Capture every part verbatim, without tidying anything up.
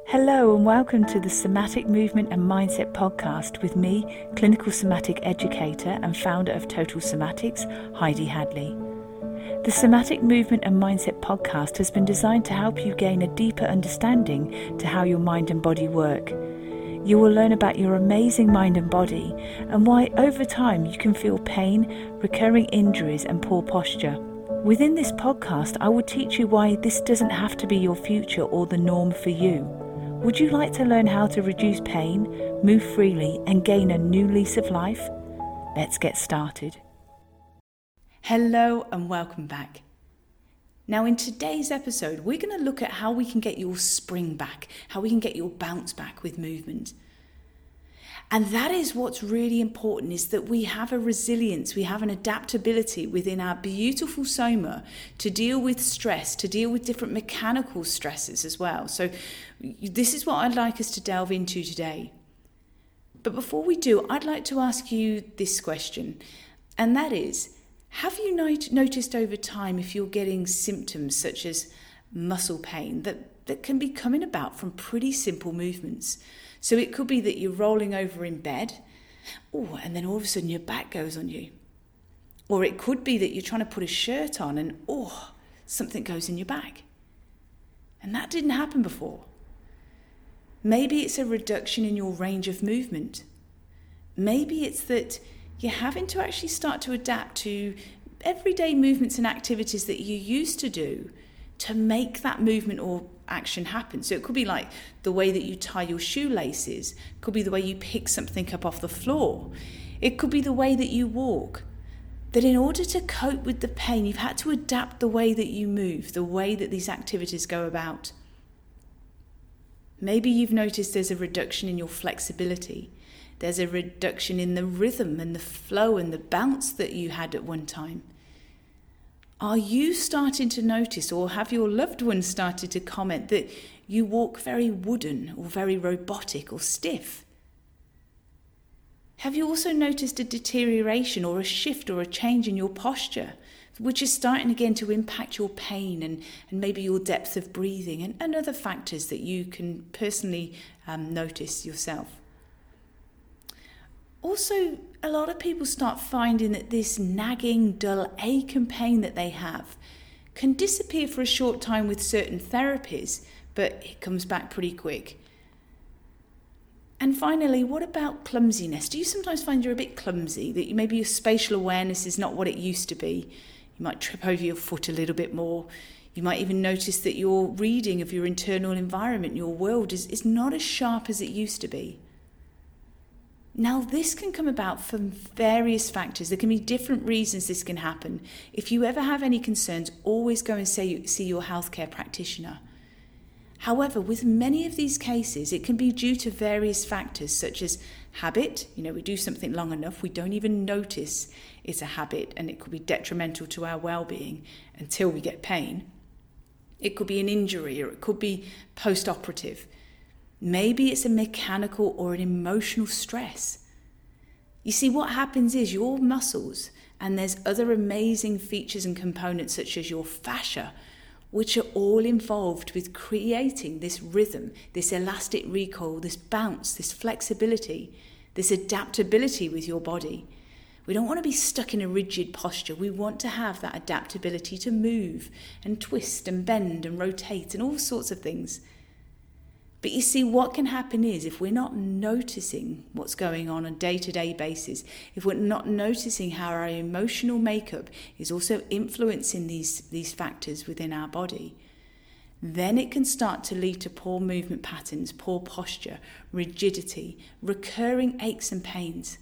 Hello and welcome to the Somatic Movement and Mindset podcast with me, clinical somatic educator and founder of Total Somatics, Heidi Hadley. The Somatic Movement and Mindset podcast has been designed to help you gain a deeper understanding to how your mind and body work. You will learn about your amazing mind and body and why over time you can feel pain, recurring injuries and poor posture. Within this podcast, I will teach you why this doesn't have to be your future or the norm for you. Would you like to learn how to reduce pain, move freely, and gain a new lease of life? Let's get started. Hello and welcome back. Now in today's episode, we're going to look at how we can get your spring back, how we can get your bounce back with movement. And that is what's really important, is that we have a resilience, we have an adaptability within our beautiful soma to deal with stress, to deal with different mechanical stresses as well. So this is what I'd like us to delve into today. But before we do, I'd like to ask you this question, and that is, have you not- noticed over time if you're getting symptoms such as muscle pain that, that can be coming about from pretty simple movements? So it could be that you're rolling over in bed, oh, and then all of a sudden your back goes on you. Or it could be that you're trying to put a shirt on and, oh, something goes in your back. And that didn't happen before. Maybe it's a reduction in your range of movement. Maybe it's that you're having to actually start to adapt to everyday movements and activities that you used to do to make that movement or action happen. So it could be like the way that you tie your shoelaces, it could be the way you pick something up off the floor, it could be the way that you walk. That in order to cope with the pain, you've had to adapt the way that you move, the way that these activities go about. Maybe you've noticed there's a reduction in your flexibility. There's a reduction in the rhythm and the flow and the bounce that you had at one time. Are you starting to notice, or have your loved ones started to comment, that you walk very wooden or very robotic or stiff? Have you also noticed a deterioration or a shift or a change in your posture, which is starting again to impact your pain and, and maybe your depth of breathing and, and other factors that you can personally um, notice yourself? Also, a lot of people start finding that this nagging, dull ache and pain that they have can disappear for a short time with certain therapies, but it comes back pretty quick. And finally, what about clumsiness? Do you sometimes find you're a bit clumsy, that you, maybe your spatial awareness is not what it used to be? You might trip over your foot a little bit more. You might even notice that your reading of your internal environment, your world, is, is not as sharp as it used to be. Now, this can come about from various factors. There can be different reasons this can happen. If you ever have any concerns, always go and say, see your healthcare practitioner. However, with many of these cases, it can be due to various factors such as habit. You know, we do something long enough, we don't even notice it's a habit, and it could be detrimental to our well-being until we get pain. It could be an injury, or it could be post-operative. Maybe it's a mechanical or an emotional stress. You see, what happens is your muscles, and there's other amazing features and components such as your fascia, which are all involved with creating this rhythm, this elastic recoil, this bounce, this flexibility, this adaptability with your body. We don't want to be stuck in a rigid posture. We want to have that adaptability to move and twist and bend and rotate and all sorts of things. But you see, what can happen is if we're not noticing what's going on on a day-to-day basis, if we're not noticing how our emotional makeup is also influencing these, these factors within our body, then it can start to lead to poor movement patterns, poor posture, rigidity, recurring aches and pains.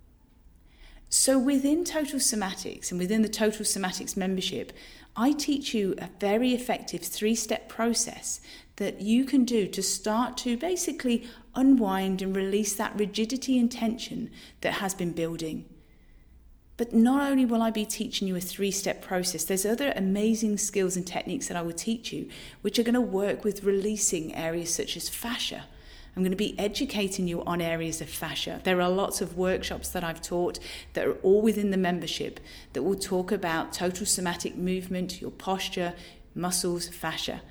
So within Total Somatics and within the Total Somatics membership, I teach you a very effective three-step process that you can do to start to basically unwind and release that rigidity and tension that has been building. But not only will I be teaching you a three-step process, there's other amazing skills and techniques that I will teach you, which are going to work with releasing areas such as fascia. I'm going to be educating you on areas of fascia. There are lots of workshops that I've taught that are all within the membership that will talk about total somatic movement, your posture, muscles, fascia.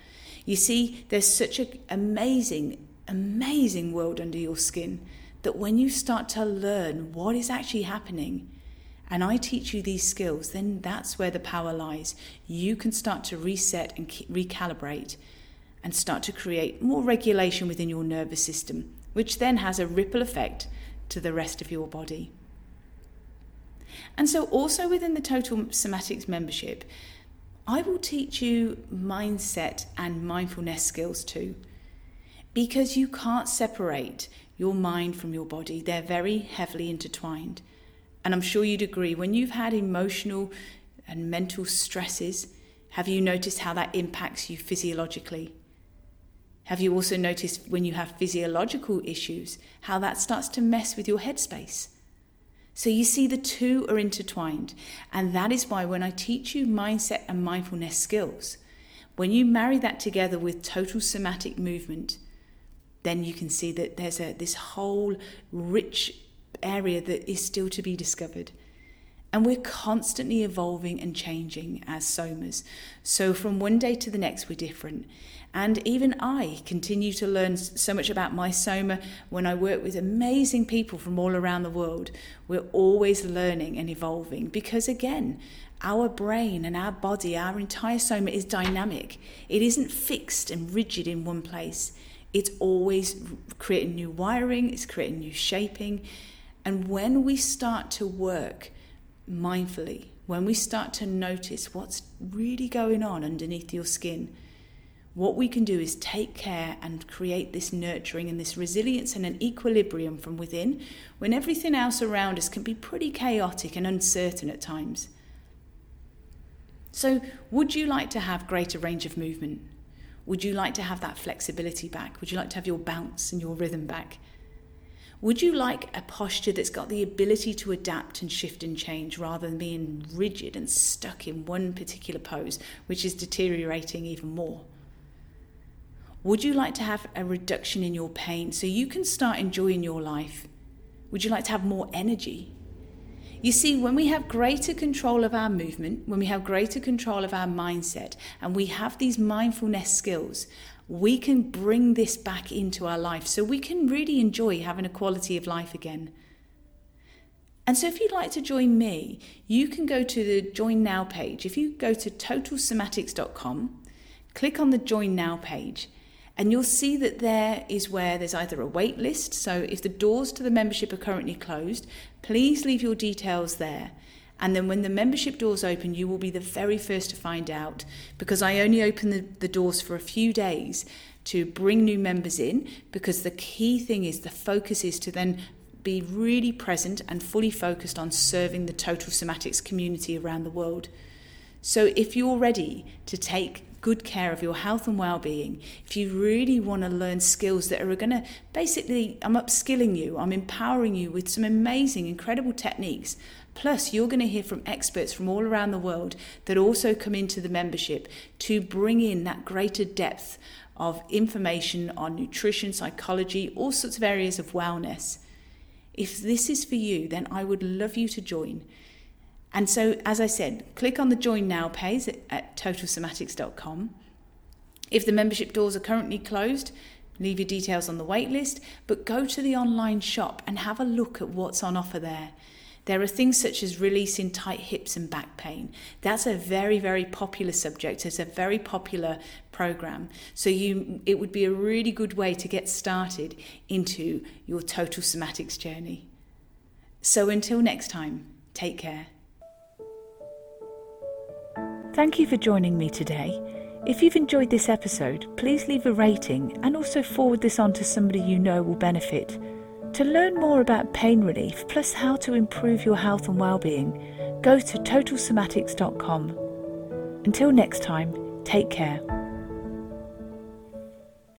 You see, there's such an amazing, amazing world under your skin that when you start to learn what is actually happening, and I teach you these skills, then that's where the power lies. You can start to reset and recalibrate and start to create more regulation within your nervous system, which then has a ripple effect to the rest of your body. And so also within the Total Somatics membership, I will teach you mindset and mindfulness skills too, because you can't separate your mind from your body. They're very heavily intertwined. And I'm sure you'd agree, when you've had emotional and mental stresses, have you noticed how that impacts you physiologically? Have you also noticed when you have physiological issues, how that starts to mess with your headspace? So you see, the two are intertwined. And that is why when I teach you mindset and mindfulness skills, when you marry that together with total somatic movement, then you can see that there's a this whole rich area that is still to be discovered. And we're constantly evolving and changing as somas. So from one day to the next, we're different. And even I continue to learn so much about my soma when I work with amazing people from all around the world. We're always learning and evolving because, again, our brain and our body, our entire soma is dynamic. It isn't fixed and rigid in one place. It's always creating new wiring, it's creating new shaping. And when we start to work mindfully, when we start to notice what's really going on underneath your skin, what we can do is take care and create this nurturing and this resilience and an equilibrium from within when everything else around us can be pretty chaotic and uncertain at times. So, would you like to have greater range of movement? Would you like to have that flexibility back? Would you like to have your bounce and your rhythm back? Would you like a posture that's got the ability to adapt and shift and change rather than being rigid and stuck in one particular pose, which is deteriorating even more? Would you like to have a reduction in your pain so you can start enjoying your life? Would you like to have more energy? You see, when we have greater control of our movement, when we have greater control of our mindset, and we have these mindfulness skills, we can bring this back into our life so we can really enjoy having a quality of life again. And so if you'd like to join me, you can go to the Join Now page. If you go to total somatics dot com, click on the Join Now page, and you'll see that there is where there's either a wait list. So if the doors to the membership are currently closed, please leave your details there. And then when the membership doors open, you will be the very first to find out, because I only open the, the doors for a few days to bring new members in, because the key thing is the focus is to then be really present and fully focused on serving the Total Somatics community around the world. So if you're ready to take good care of your health and well-being, if you really want to learn skills that are going to basically, I'm upskilling you, I'm empowering you with some amazing, incredible techniques. Plus, you're going to hear from experts from all around the world that also come into the membership to bring in that greater depth of information on nutrition, psychology, all sorts of areas of wellness. If this is for you, then I would love you to join. And so, as I said, click on the Join Now page at, at total somatics dot com. If the membership doors are currently closed, leave your details on the wait list, but go to the online shop and have a look at what's on offer there. There are things such as releasing tight hips and back pain. That's a very, very popular subject. It's a very popular program. So you, it would be a really good way to get started into your Total Somatics journey. So until next time, take care. Thank you for joining me today. If you've enjoyed this episode, please leave a rating and also forward this on to somebody you know will benefit. To learn more about pain relief, plus how to improve your health and well-being, go to total somatics dot com. Until next time, take care.